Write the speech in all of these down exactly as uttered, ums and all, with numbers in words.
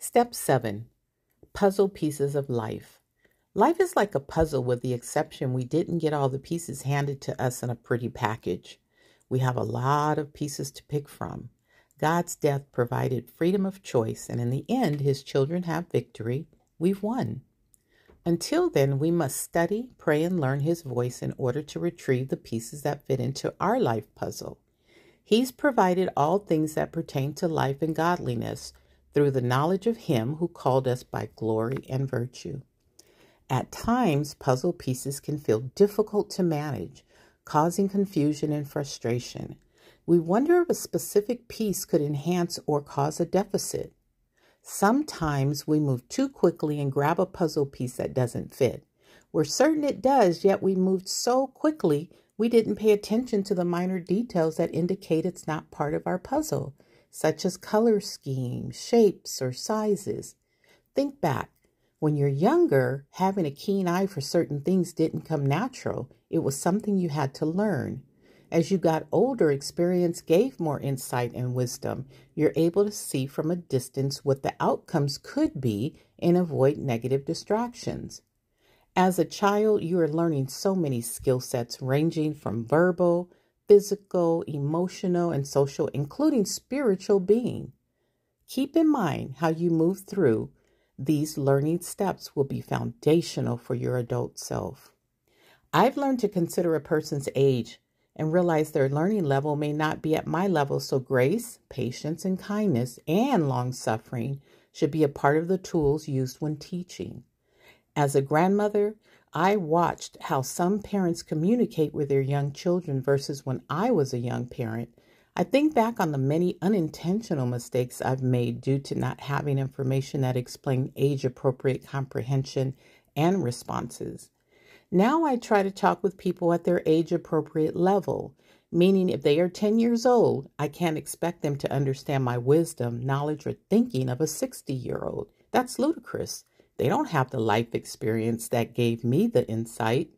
Step seven, puzzle pieces of life. Life is like a puzzle with the exception we didn't get all the pieces handed to us in a pretty package. We have a lot of pieces to pick from. God's death provided freedom of choice, and in the end, his children have victory. We've won. Until then, we must study, pray, and learn his voice in order to retrieve the pieces that fit into our life puzzle. He's provided all things that pertain to life and godliness through the knowledge of him who called us by glory and virtue. At times, puzzle pieces can feel difficult to manage, causing confusion and frustration. We wonder if a specific piece could enhance or cause a deficit. Sometimes we move too quickly and grab a puzzle piece that doesn't fit. We're certain it does, yet we moved so quickly we didn't pay attention to the minor details that indicate it's not part of our puzzle, such as color schemes, shapes, or sizes. Think back. When you're younger, having a keen eye for certain things didn't come natural. It was something you had to learn. As you got older, experience gave more insight and wisdom. You're able to see from a distance what the outcomes could be and avoid negative distractions. As a child, you are learning so many skill sets ranging from verbal, physical, emotional, and social, including spiritual being. Keep in mind how you move through these learning steps will be foundational for your adult self. I've learned to consider a person's age and realize their learning level may not be at my level, so grace, patience, and kindness, and long-suffering should be a part of the tools used when teaching. As a grandmother, I watched how some parents communicate with their young children versus when I was a young parent. I think back on the many unintentional mistakes I've made due to not having information that explained age-appropriate comprehension and responses. Now I try to talk with people at their age-appropriate level, meaning if they are ten years old, I can't expect them to understand my wisdom, knowledge, or thinking of a sixty-year-old. That's ludicrous. They don't have the life experience that gave me the insight.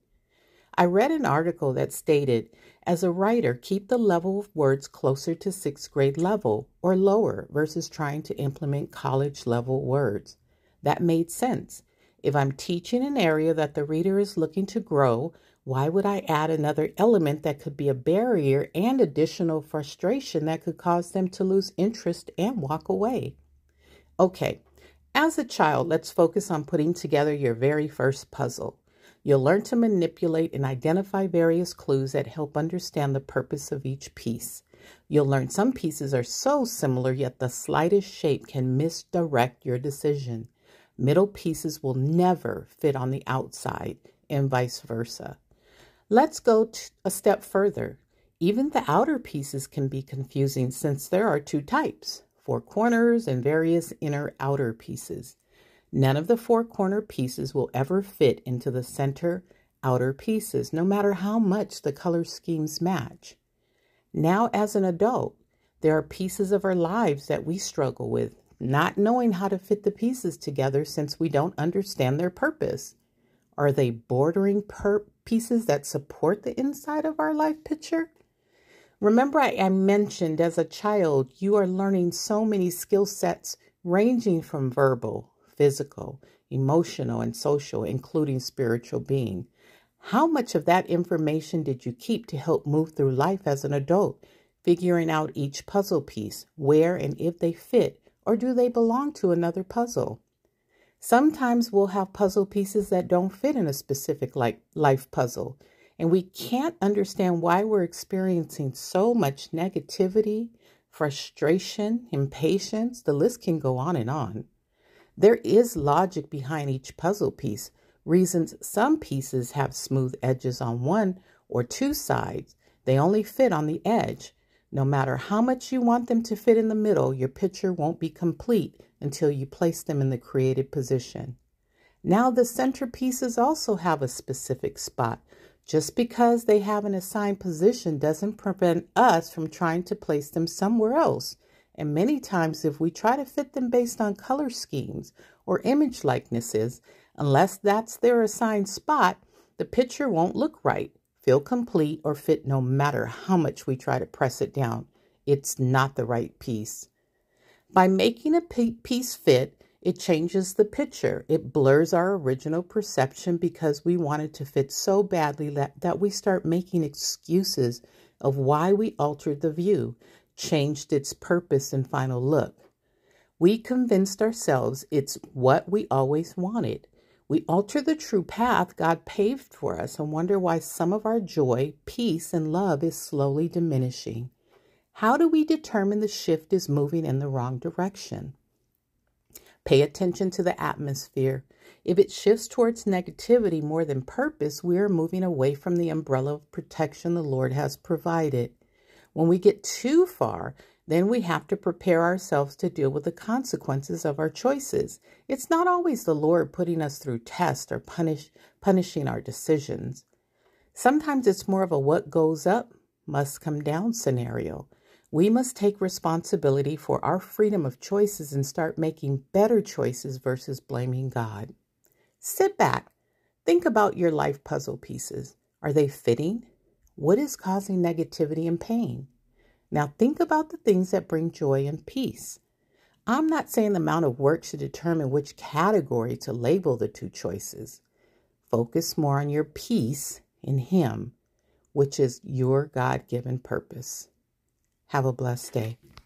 I read an article that stated, as a writer, keep the level of words closer to sixth grade level or lower versus trying to implement college level words. That made sense. If I'm teaching an area that the reader is looking to grow, why would I add another element that could be a barrier and additional frustration that could cause them to lose interest and walk away? Okay, as a child, let's focus on putting together your very first puzzle. You'll learn to manipulate and identify various clues that help understand the purpose of each piece. You'll learn some pieces are so similar, yet the slightest shape can misdirect your decision. Middle pieces will never fit on the outside, and vice versa. Let's go a step further. Even the outer pieces can be confusing since there are two types, four corners and various inner outer pieces. None of the four corner pieces will ever fit into the center outer pieces, no matter how much the color schemes match. Now, as an adult, there are pieces of our lives that we struggle with, not knowing how to fit the pieces together since we don't understand their purpose. Are they bordering per pieces that support the inside of our life picture? Remember, I, I mentioned as a child, you are learning so many skill sets ranging from verbal, physical, emotional, and social, including spiritual being. How much of that information did you keep to help move through life as an adult, figuring out each puzzle piece, where and if they fit, or do they belong to another puzzle? Sometimes we'll have puzzle pieces that don't fit in a specific like life puzzle, and we can't understand why we're experiencing so much negativity, frustration, impatience. The list can go on and on. There is logic behind each puzzle piece, reasons some pieces have smooth edges on one or two sides. They only fit on the edge. No matter how much you want them to fit in the middle, your picture won't be complete until you place them in the created position. Now the center pieces also have a specific spot. Just because they have an assigned position doesn't prevent us from trying to place them somewhere else. And many times if we try to fit them based on color schemes or image likenesses, unless that's their assigned spot, the picture won't look right, feel complete, or fit no matter how much we try to press it down. It's not the right piece. By making a piece fit It changes the picture. It blurs our original perception because we want it to fit so badly that, that we start making excuses of why we altered the view, changed its purpose and final look. We convinced ourselves it's what we always wanted. We alter the true path God paved for us and wonder why some of our joy, peace, and love is slowly diminishing. How do we determine the shift is moving in the wrong direction? Pay attention to the atmosphere. If it shifts towards negativity more than purpose, we are moving away from the umbrella of protection the Lord has provided. When we get too far, then we have to prepare ourselves to deal with the consequences of our choices. It's not always the Lord putting us through tests or punish, punishing our decisions. Sometimes it's more of a what goes up must come down scenario. We must take responsibility for our freedom of choices and start making better choices versus blaming God. Sit back. Think about your life puzzle pieces. Are they fitting? What is causing negativity and pain? Now think about the things that bring joy and peace. I'm not saying the amount of work should determine which category to label the two choices. Focus more on your peace in Him, which is your God-given purpose. Have a blessed day.